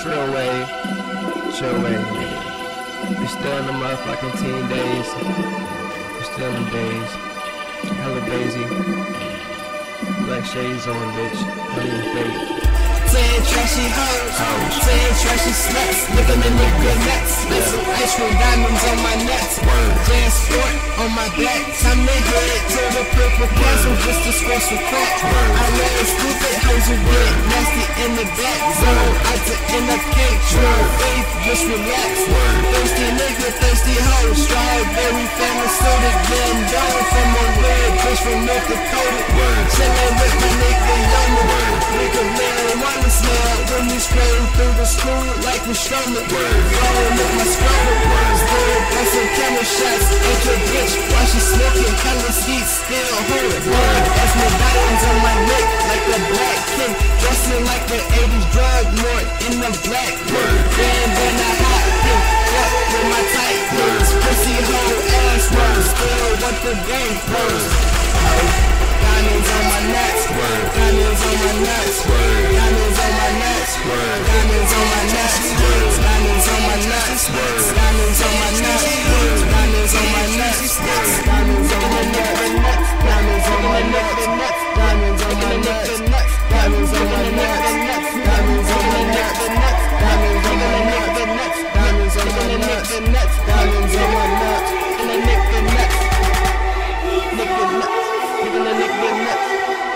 Trill wave. Chill wave, nigga. We still in the motherfucking teen days. We still in the days. Hella daisy. Black shades on, bitch. Honey and fake. Saying trashy hoes, saying trashy sluts, licking the nigga nuts, some ice cream diamonds on my nuts, Jan Sport on my back, time to head to the purple castle just to score some crack. I know it's stupid hoes who get nasty in the back zone, out to end up cake, true faith, just relax. Thirsty nigga, thirsty hoe, strawberry family soda, getting down from a red bitch from North Dakota, chillin' with my nigga Yoma, nigga marijuana smell when we spraying through the school like we strumming. Blowing up my scrotum, still busting camera shots at your bitch while she smoking, hella seats still holding. That's my diamonds on my neck like a black king, dressing like the 80s drug lord in the black hood. Bandana hot pink, fuck with my tight clothes, pussy hoe ass rose, still want the game closed. Diamonds on my nuts, diamonds on my nuts, diamonds on my nuts, diamonds on my nuts, diamonds on my nuts, diamonds on my nuts, diamonds on my nuts, diamonds on my nuts, diamonds on my nuts, diamonds on my nuts, diamonds on my nuts, diamonds on my nuts, diamonds on my nuts, diamonds on my nuts, diamonds on my nuts, and a nigga nuts, nigga nuts. Even a nigga nuts.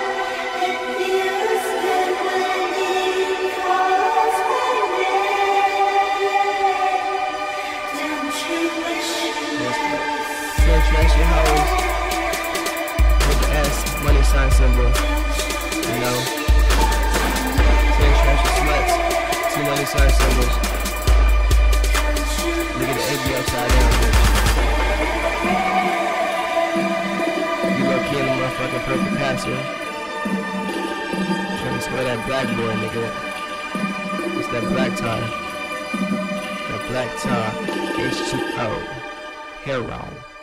Trashy hoes with the S money sign symbol, you know. Trashy sluts, 2 money sign symbols. Look at the AB upside down, bitch. In the motherfucking purple passer. Trying to swear that black boy, nigga. It's that black tar. That black tar. H2O. Hair round.